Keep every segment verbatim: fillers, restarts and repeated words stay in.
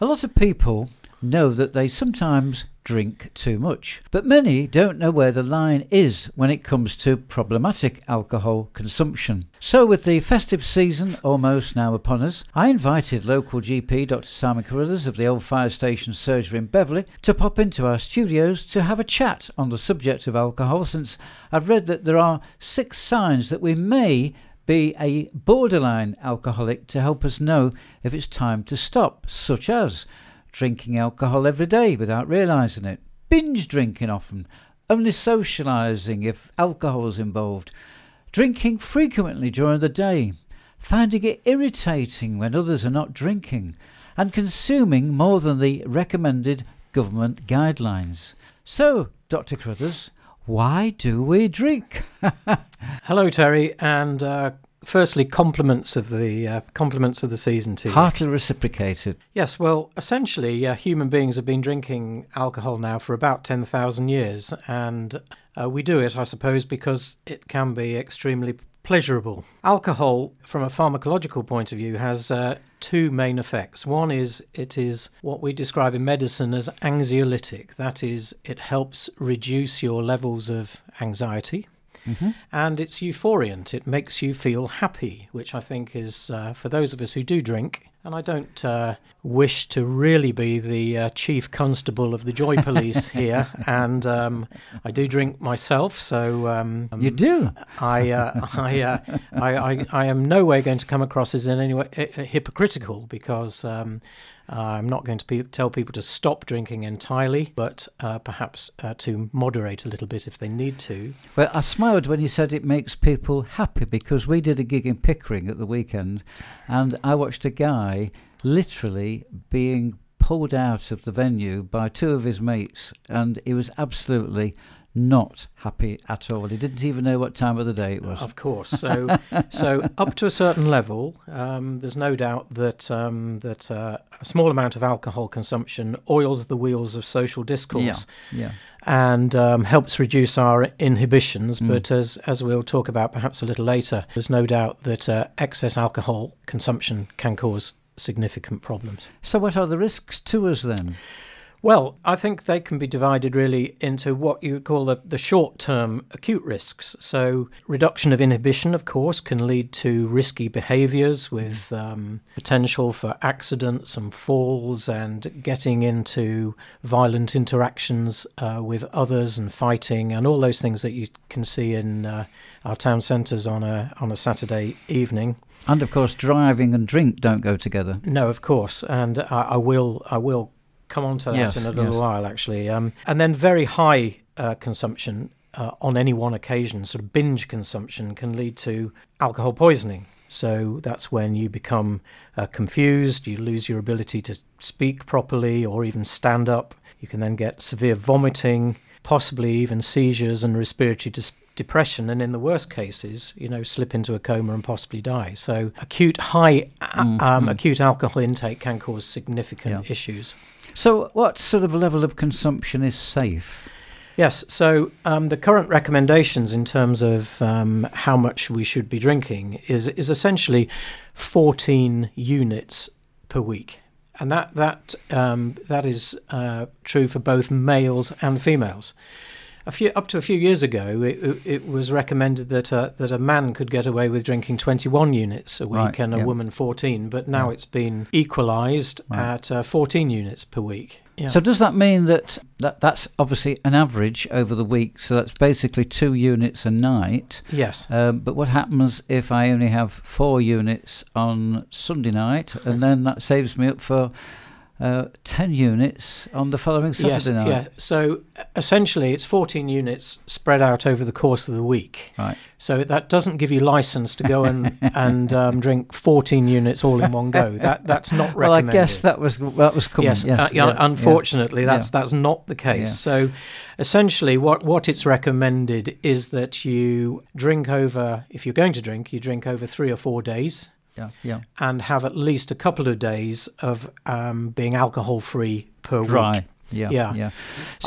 A lot of people know that they sometimes drink too much, but many don't know where the line is when it comes to problematic alcohol consumption. So with the festive season almost now upon us, I invited local G P Doctor Simon Carruthers of the Old Fire Station Surgery in Beverley to pop into our studios to have a chat on the subject of alcohol, since I've read that there are six signs that we may be a borderline alcoholic to help us know if it's time to stop, such as drinking alcohol every day without realising it, binge drinking often, only socialising if alcohol is involved, drinking frequently during the day, finding it irritating when others are not drinking, and consuming more than the recommended government guidelines. So, Doctor Carruthers, why do we drink? Hello, Terry, and uh, firstly, compliments of the uh, compliments of the season to you. Heartily reciprocated. Yes, well, essentially, uh, human beings have been drinking alcohol now for about ten thousand years, and uh, we do it, I suppose, because it can be extremely pleasurable. Alcohol, from a pharmacological point of view, has uh, two main effects. One is it is what we describe in medicine as anxiolytic. That is, it helps reduce your levels of anxiety. Mm-hmm. And it's euphoriant. It makes you feel happy, which I think is, uh, for those of us who do drink, and I don't uh, wish to really be the uh, chief constable of the joy police here, and um, I do drink myself, so... Um, you do? I, uh, I, uh, I, I, I am no way going to come across as in any way uh, hypocritical, because... Um, Uh, I'm not going to pe- tell people to stop drinking entirely, but uh, perhaps uh, to moderate a little bit if they need to. Well, I smiled when you said it makes people happy, because we did a gig in Pickering at the weekend, and I watched a guy literally being pulled out of the venue by two of his mates, and he was absolutely not happy at all. He didn't even know what time of the day it was. Of course. So, so up to a certain level, um, there's no doubt that um, that uh, a small amount of alcohol consumption oils the wheels of social discourse. Yeah, yeah. And um, helps reduce our inhibitions. Mm. But as as we'll talk about perhaps a little later, there's no doubt that uh, excess alcohol consumption can cause significant problems. So what are the risks to us then? Well, I think they can be divided really into what you call the, the short-term acute risks. So reduction of inhibition, of course, can lead to risky behaviours with um, potential for accidents and falls and getting into violent interactions uh, with others and fighting and all those things that you can see in uh, our town centres on a on a Saturday evening. And, of course, driving and drink don't go together. No, of course. And I, I will I will... come on to that yes, in a little yes. while, actually. Um, and then very high uh, consumption uh, on any one occasion, sort of binge consumption, can lead to alcohol poisoning. So that's when you become uh, confused, you lose your ability to speak properly or even stand up. You can then get severe vomiting, possibly even seizures and respiratory dis- depression, and in the worst cases, you know, slip into a coma and possibly die. So acute high mm-hmm. um, acute alcohol intake can cause significant yeah. issues. So what sort of level of consumption is safe? Yes, so um, the current recommendations in terms of um, how much we should be drinking is is essentially fourteen units per week. And that that um, that is uh, true for both males and females. A few up to a few years ago, it, it was recommended that uh, that a man could get away with drinking twenty-one units a week right, and a yeah. woman fourteen. But now yeah. it's been equalised right. at uh, fourteen units per week. Yeah. So does that mean that, that that's obviously an average over the week? So that's basically two units a night. Yes. Um, but what happens if I only have four units on Sunday night, and then that saves me up for Uh, ten units on the following Saturday yes, night? Yeah. So essentially, it's fourteen units spread out over the course of the week. Right. So that doesn't give you license to go and and um, drink fourteen units all in one go. That that's not recommended. Well, I guess that was that was coming. Yes. yes uh, yeah, unfortunately, yeah. that's yeah. that's not the case. Yeah. So essentially, what what it's recommended is that you drink over. If you're going to drink, you drink over three or four days. Yeah, yeah. And have at least a couple of days of um, being alcohol-free per Dry. week. Yeah, yeah. yeah. So, Unf-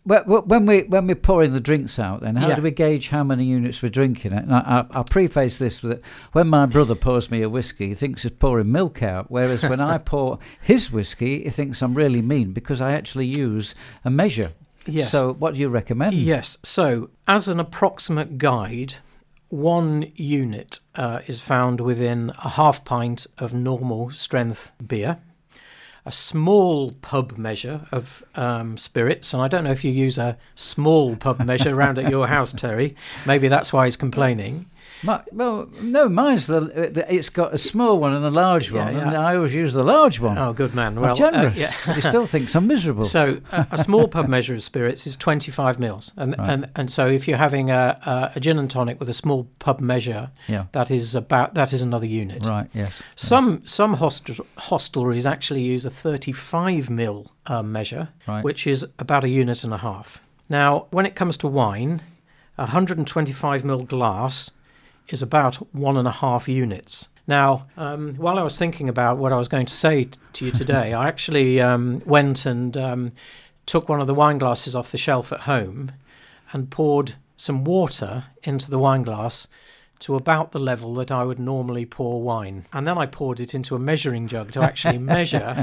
Well, well, when we when we're pouring the drinks out, then how Yeah. do we gauge how many units we're drinking? And I, I, I'll preface this with that when my brother pours me a whiskey, he thinks he's pouring milk out, whereas when I pour his whiskey, he thinks I'm really mean because I actually use a measure. Yes. So what do you recommend? Yes. So as an approximate guide, one unit uh, is found within a half pint of normal strength beer. A small pub measure of um, spirits, and I don't know if you use a small pub measure around at your house, Terry. Maybe that's why he's complaining. My, well, no, mine's the, the. It's got a small one and a large Yeah, one, yeah. and I always use the large one. Oh, good man. I'm Well, generous. uh, yeah. But he still thinks I'm miserable. So uh, a small pub measure of spirits is twenty-five mils, and Right. and, and so if you're having a, a, a gin and tonic with a small pub measure, Yeah. that is about that is another unit. Right. Yes. Some some hostel, hostelries actually use a thirty-five mil um, measure, Right. which is about a unit and a half. Now, when it comes to wine, a one hundred twenty-five mil glass is about one and a half units. Now, um, while I was thinking about what I was going to say t- to you today, I actually um, went and um, took one of the wine glasses off the shelf at home and poured some water into the wine glass to about the level that I would normally pour wine. And then I poured it into a measuring jug to actually measure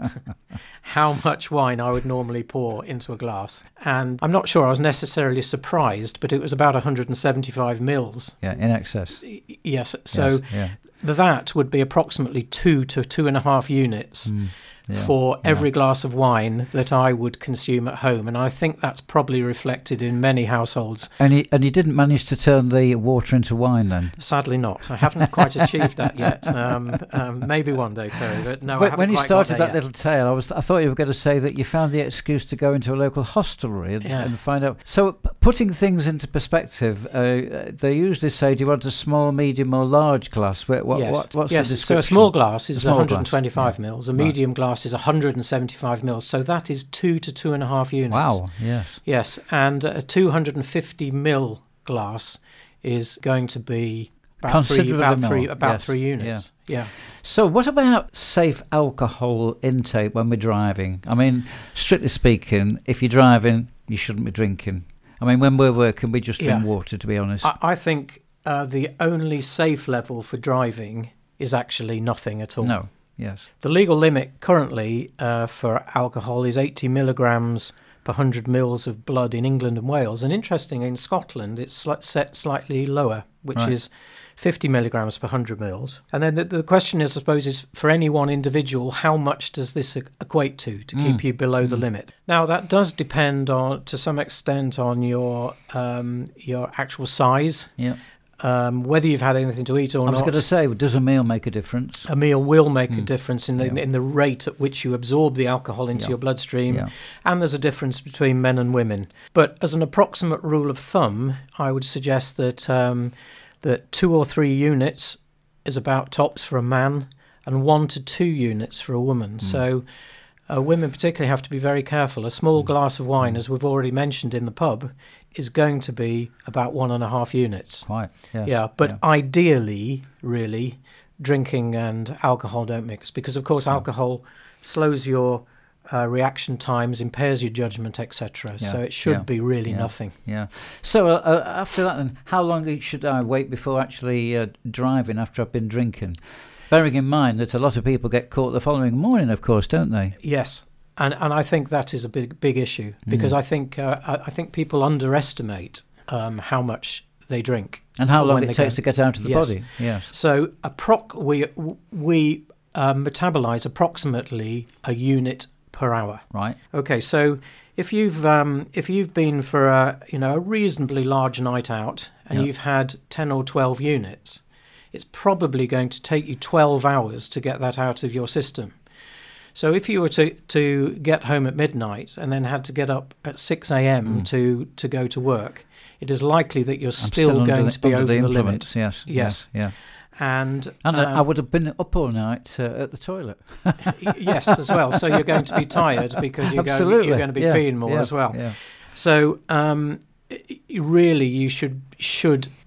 how much wine I would normally pour into a glass. And I'm not sure I was necessarily surprised, but it was about one hundred seventy-five mils. Yeah. In excess. Y- Yes, so Yes, yeah. that would be approximately two to two and a half units Mm, yeah, for yeah. every glass of wine that I would consume at home. And I think that's probably reflected in many households. And you, and you didn't manage to turn the water into wine then? Sadly not. I haven't quite achieved that yet. Um, um, maybe one day, Terry, but no, I When, haven't when you quite got started there that yet. little tale, I was I thought you were going to say that you found the excuse to go into a local hostelry and, Yeah. and find out. So p- putting things into perspective, uh, they usually say, do you want a small, medium or large glass? What, what, Yes, what, what's yes. the So description? a small glass is A small one hundred twenty-five glass, yeah. mils. A Right. medium glass is one hundred seventy-five mils. So that is two to two and a half units. Wow, yes. Yes, and a two hundred fifty mil glass is going to be about three, Considerably about more, three, about yes, three units. Yeah. So what about safe alcohol intake when we're driving? I mean, strictly speaking, if you're driving, you shouldn't be drinking. I mean, when we're working, we just drink Yeah. water, to be honest. I, I think uh, the only safe level for driving is actually nothing at all. No, yes. The legal limit currently uh, for alcohol is eighty milligrams per one hundred mils of blood in England and Wales. And interesting, in Scotland, it's sli- set slightly lower, which Right. is fifty milligrams per one hundred mils. And then the, the question is, I suppose, is for any one individual, how much does this e- equate to to keep Mm. you below the Mm. limit? Now, that does depend on, to some extent, on your um, your actual size, Yeah. um, whether you've had anything to eat or I was not. going to say, does a meal make a difference? A meal will make a Mm. difference in the Yeah. in the rate at which you absorb the alcohol into Yeah. your bloodstream, Yeah. and there's a difference between men and women. But as an approximate rule of thumb, I would suggest that um, that two or three units is about tops for a man, and one to two units for a woman. Mm. So uh, women particularly have to be very careful. A small Mm. glass of wine, Mm. as we've already mentioned in the pub, is going to be about one and a half units. Quite, yes. Yeah, but yeah. ideally, really, drinking and alcohol don't mix because, of course, Yeah. alcohol slows your uh, reaction times, impairs your judgment, et cetera. Yeah, So it should yeah, be really yeah. nothing. Yeah. So uh, uh, after that, then, how long should I wait before actually uh, driving after I've been drinking? Bearing in mind that a lot of people get caught the following morning, of course, don't they? Yes, and and I think that is a big big issue because Mm. I think uh, I I think people underestimate um, how much they drink. And how long when it they takes go- to get out of the Yes. body. Yes. So a proc we we um, metabolize approximately a unit per hour. Right. Okay, so if you've um, if you've been for a you know a reasonably large night out and Yeah. you've had ten or twelve units, it's probably going to take you twelve hours to get that out of your system. So if you were to, to get home at midnight and then had to get up at six a.m. Mm. to, to go to work, it is likely that you're I'm still, under going the, to be under over the the, limit. influence. Yes. Yes. Yeah. And, And uh, um, I would have been up all night uh, at the toilet. y- yes, as well. So you're going to be tired because you're, going, Absolutely. you're going to be Yeah, peeing more yeah, as well. Yeah. So um, i- i- really, you should should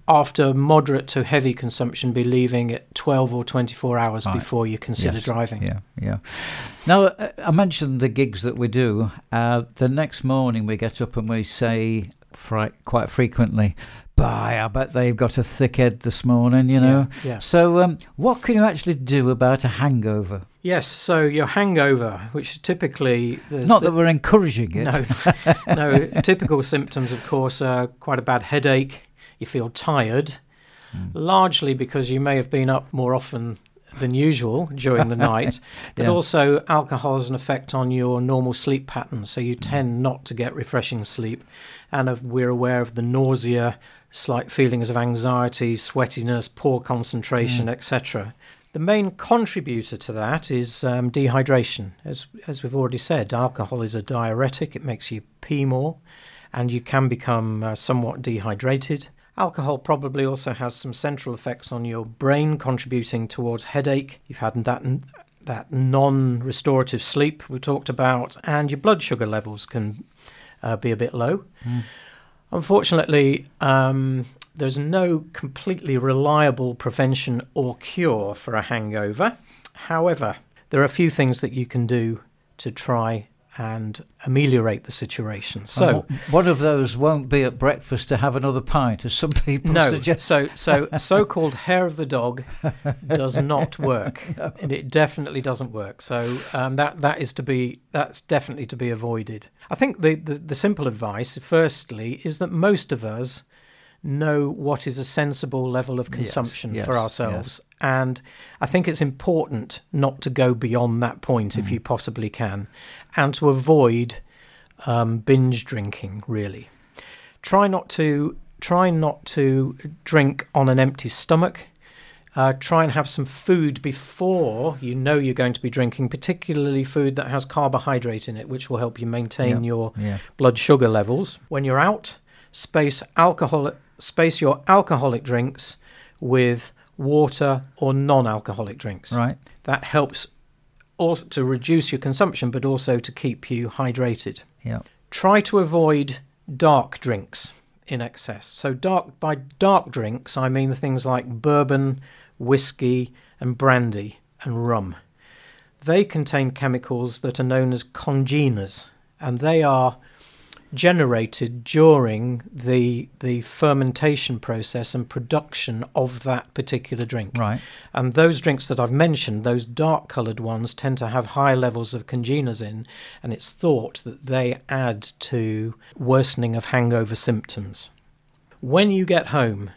after moderate to heavy consumption, be leaving it twelve or twenty-four hours right. before you consider yes. driving. Yeah, yeah. Now, uh, I mentioned the gigs that we do. Uh, the next morning we get up and we say fri- quite frequently, "Bye, I bet they've got a thick head this morning," you know. Yeah, yeah. So um, what can you actually do about a hangover? Yes, so your hangover, which typically... Not that we're encouraging it. No, no. Typical symptoms, of course, are quite a bad headache. You feel tired, mm. largely because you may have been up more often than usual during the night, but yeah. also alcohol has an effect on your normal sleep pattern, so you tend not to get refreshing sleep. And if we're aware of the nausea, slight feelings of anxiety, sweatiness, poor concentration, mm. et cetera. The main contributor to that is um, dehydration. As as we've already said, alcohol is a diuretic. It makes you pee more, and you can become uh, somewhat dehydrated. Alcohol probably also has some central effects on your brain, contributing towards headache. You've had that that non-restorative sleep we talked about, and your blood sugar levels can uh, be a bit low. Mm. Unfortunately, um, there's no completely reliable prevention or cure for a hangover. However, there are a few things that you can do to try and ameliorate the situation. So one of those won't be at breakfast to have another pint, as some people no, suggest. So so so-called hair of the dog does not work, no. and it definitely doesn't work. So um, that that is to be that's definitely to be avoided. I think the, the the simple advice, firstly, is that most of us know what is a sensible level of consumption yes, yes, for ourselves. Yes. And I think it's important not to go beyond that point mm. if you possibly can, and to avoid um, binge drinking, really. Try not to try not to drink on an empty stomach. Uh, try and have some food before you know you're going to be drinking, particularly food that has carbohydrate in it, which will help you maintain yeah, your yeah. blood sugar levels. When you're out, space alcohol, space your alcoholic drinks with water or non-alcoholic drinks. Right. That helps also to reduce your consumption, but also to keep you hydrated. Yeah. Try to avoid dark drinks in excess. So dark by dark drinks, I mean things like bourbon, whiskey, and brandy and rum. They contain chemicals that are known as congeners, and they are generated during the the fermentation process and production of that particular drink. Right. And those drinks that I've mentioned, those dark coloured ones, tend to have high levels of congeners in, and it's thought that they add to worsening of hangover symptoms. When you get home,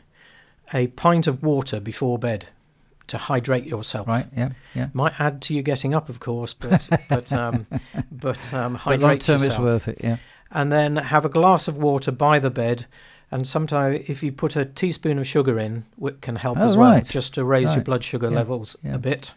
a pint of water before bed to hydrate yourself. Right. Yeah. Yeah. Might add to you getting up, of course, but but um, but um, hydrate but long term yourself. It's worth it. Yeah. And then have a glass of water by the bed, and sometimes if you put a teaspoon of sugar in, it can help oh, as well, right. just to raise right. your blood sugar yeah. levels yeah. a bit.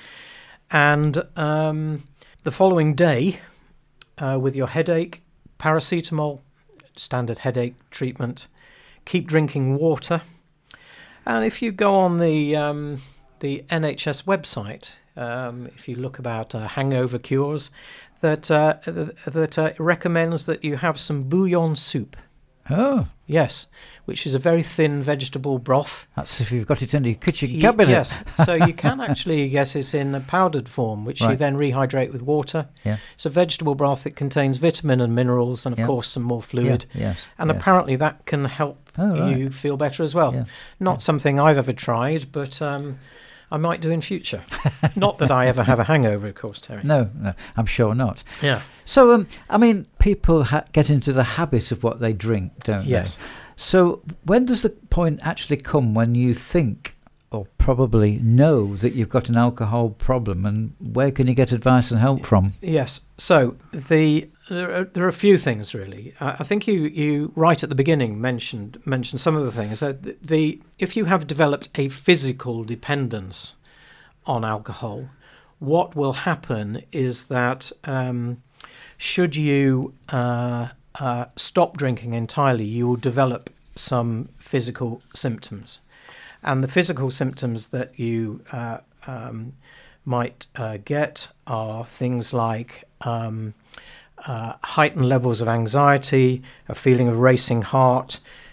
And um, the following day, uh, with your headache, paracetamol, standard headache treatment, keep drinking water. And if you go on the um, the N H S website, um, if you look about uh, hangover cures, that uh, that uh, recommends that you have some bouillon soup. Oh. Yes, which is a very thin vegetable broth. That's if you've got it in your kitchen Y- cabinet. Yes, so you can actually get it in a powdered form, which right. you then rehydrate with water. Yeah. It's a vegetable broth that contains vitamin and minerals and, of yeah. course, some more fluid. Yeah. Yes. And yes. apparently that can help oh, right. you feel better as well. Yeah. Not yeah. something I've ever tried, but um, I might do in future. Not that I ever have a hangover, of course, Terry. No, no, I'm sure not. Yeah. So, um, I mean, people ha- get into the habit of what they drink, don't yes. they? So when does the point actually come when you think, or probably know, that you've got an alcohol problem, and where can you get advice and help from? Yes. So the there are, there are a few things, really. Uh, I think you, you right at the beginning mentioned mentioned some of the things. Uh, the, the if you have developed a physical dependence on alcohol, what will happen is that um, should you uh, uh, stop drinking entirely, you will develop some physical symptoms. And the physical symptoms that you uh, um, might uh, get are things like um, uh, heightened levels of anxiety, a feeling of racing heart,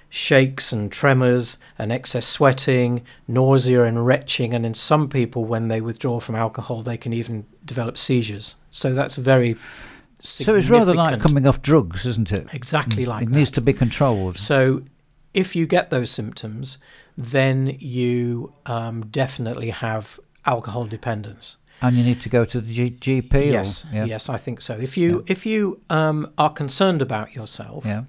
shakes and tremors and excess sweating, nausea and retching, and in some people, when they withdraw from alcohol, they can even develop seizures. So that's very significant. So it's rather like coming off drugs, isn't it? Exactly mm. like it that. It needs to be controlled. So if you get those symptoms, then you um, definitely have alcohol dependence. And you need to go to the G- GP? Yes, or, yeah. yes, I think so. If you yeah. if you um, are concerned about yourself, yeah.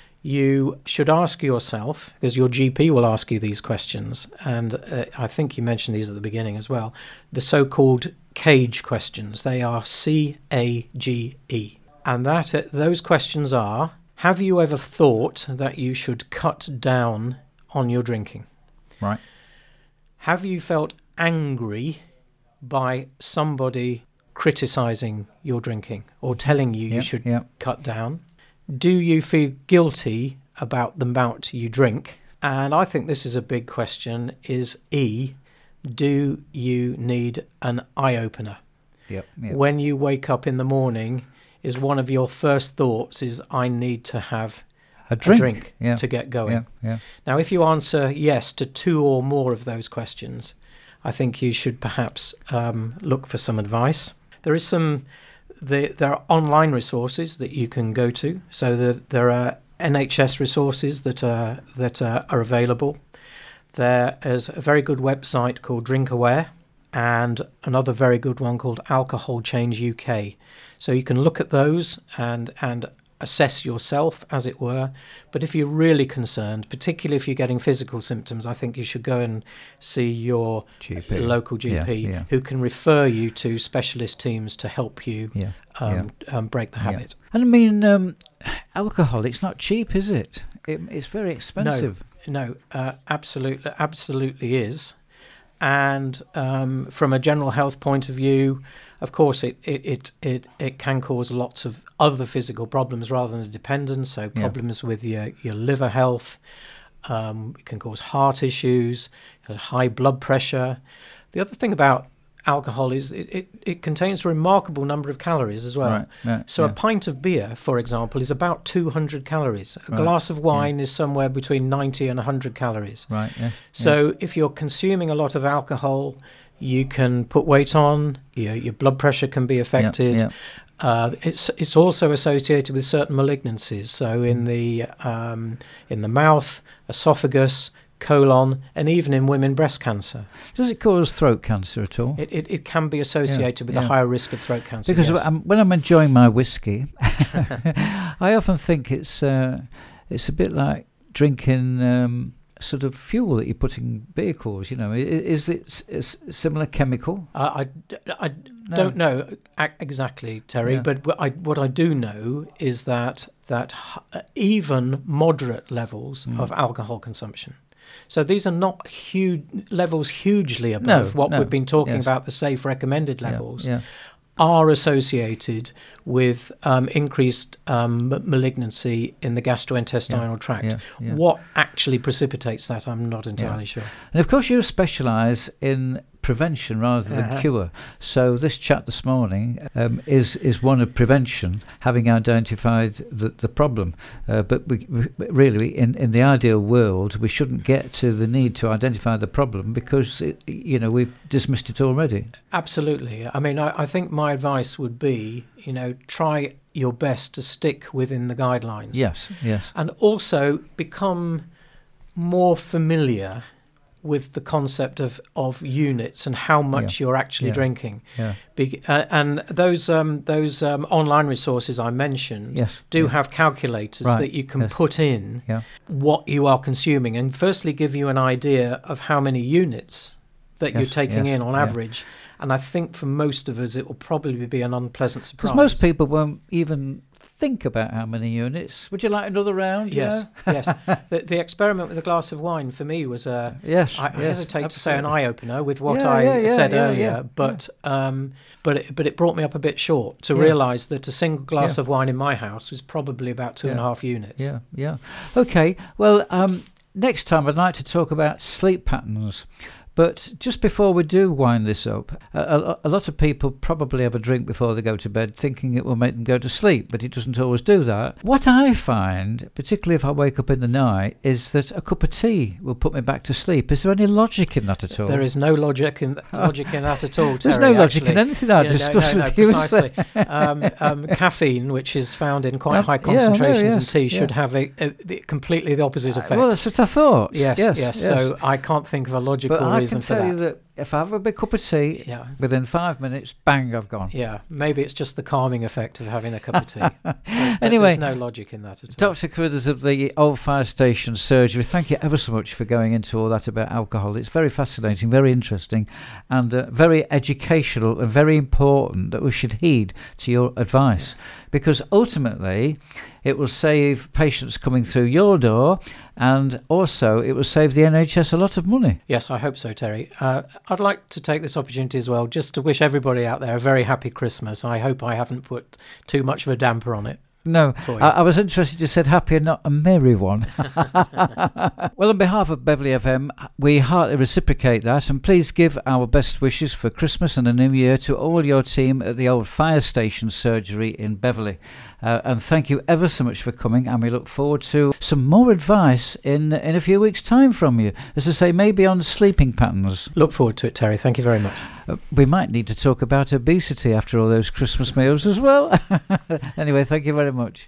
you should ask yourself, because your G P will ask you these questions, and uh, I think you mentioned these at the beginning as well, the so-called CAGE questions. They are C A G E. And that uh, those questions are, have you ever thought that you should cut down on your drinking? Right. Have you felt angry by somebody criticising your drinking or telling you yeah, you should yeah. cut down? Do you feel guilty about the amount you drink? And I think this is a big question, is E, do you need an eye-opener? Yep, yep. When you wake up in the morning, is one of your first thoughts is, I need to have a drink, a drink yeah. to get going? Yeah, yeah. Now, if you answer yes to two or more of those questions, I think you should perhaps um, look for some advice. There is some, the, there are online resources that you can go to. So the, there are N H S resources that are that are, are available. There is a very good website called Drink Aware, and another very good one called Alcohol Change U K. So you can look at those and and assess yourself, as it were. But if you're really concerned, particularly if you're getting physical symptoms, I think you should go and see your G P. local G P, yeah, yeah. who can refer you to specialist teams to help you yeah, um, yeah. Um, break the habit. Yeah. And I mean, um, alcohol, it's not cheap, is it? it it's very expensive. No, no uh, absolutely, absolutely is. And um, from a general health point of view, of course, it, it, it, it, it can cause lots of other physical problems rather than a dependence. So problems yeah. with your, your liver health. Um, it can cause heart issues, high blood pressure. The other thing about alcohol is it, it, it contains a remarkable number of calories as well. Right, right, so yeah. a pint of beer, for example, is about two hundred calories. A right, glass of wine yeah. is somewhere between ninety and one hundred calories. Right. Yeah, so yeah. if you're consuming a lot of alcohol, you can put weight on, your, your blood pressure can be affected. Yeah, yeah. Uh, it's it's also associated with certain malignancies. So in the um, in the mouth, esophagus, colon, and even in women, breast cancer. Does it cause throat cancer at all? It it, it can be associated yeah, with yeah. a higher risk of throat cancer. Because yes. I'm, when I'm enjoying my whiskey, I often think it's uh, it's a bit like drinking um, sort of fuel that you put in vehicles. You know, is, is it a similar chemical? Uh, I, I no. don't know exactly, Terry, yeah. but what I, what I do know is that that even moderate levels mm. of alcohol consumption. So these are not huge levels hugely above no, what no. we've been talking yes. about, the safe recommended levels, yeah, yeah. are associated with um, increased um, malignancy in the gastrointestinal yeah, tract. yeah, yeah. What actually precipitates that, I'm not entirely yeah. sure. And of course you specialise in prevention rather than uh-huh. cure. So this chat this morning um, is is one of prevention, having identified the, the problem. Uh, but we, we, really, in, in the ideal world, we shouldn't get to the need to identify the problem because, it, you know, we've dismissed it already. Absolutely. I mean, I, I think my advice would be, you know, try your best to stick within the guidelines. Yes, yes. And also become more familiar with the concept of, of units and how much yeah. you're actually yeah. drinking. Yeah. Be- uh, and those um, those um, online resources I mentioned yes. do yeah. have calculators right. that you can yes. put in yeah. what you are consuming and firstly give you an idea of how many units that yes. you're taking yes. in on yeah. average. And I think for most of us it will probably be an unpleasant surprise. Because most people won't even think about how many units. Would you like another round? Yes, yes. The, the experiment with a glass of wine for me was a. Yes, I, I yes, hesitate absolutely. to say an eye opener with what yeah, I yeah, yeah, said yeah, earlier, yeah, but yeah. um, but it, but it brought me up a bit short to yeah. realise that a single glass yeah. of wine in my house was probably about two yeah. and a half units. Yeah, yeah. Okay. Well, um, next time I'd like to talk about sleep patterns. But just before we do wind this up, a, a, a lot of people probably have a drink before they go to bed thinking it will make them go to sleep, but it doesn't always do that. What I find, particularly if I wake up in the night, is that a cup of tea will put me back to sleep. Is there any logic in that at all? There is no logic in, logic in that at all, Terry. There's no logic actually. in anything I yeah, discuss no, no, with no, you. Precisely. um, um, caffeine, which is found in quite high concentrations yeah, no, in yes, tea, should yeah. have a, a, the, completely the opposite effect. Well, that's what I thought. Yes, yes, yes. yes. So I can't think of a logical but reason for that. I can tell you that if I have a big cup of tea, yeah. within five minutes, bang, I've gone. Yeah, maybe it's just the calming effect of having a cup of tea. but, but Anyway, there's no logic in that at all. Doctor Carruthers of the Old Fire Station Surgery, thank you ever so much for going into all that about alcohol. It's very fascinating, very interesting, and uh, very educational, and very important that we should heed to your advice, because ultimately it will save patients coming through your door, and also it will save the N H S a lot of money. Yes, I hope so, Terry. Uh, I'd like to take this opportunity as well just to wish everybody out there a very happy Christmas. I hope I haven't put too much of a damper on it. No, I, I was interested you said happy and not a merry one. Well, on behalf of Beverley F M, we heartily reciprocate that, and please give our best wishes for Christmas and the New Year to all your team at the Old Fire Station Surgery in Beverley. Uh, and thank you ever so much for coming, and we look forward to some more advice in in a few weeks' time from you. As I say, maybe on sleeping patterns. Look forward to it, Terry. Thank you very much. Uh, we might need to talk about obesity after all those Christmas meals as well. Anyway, thank you very much.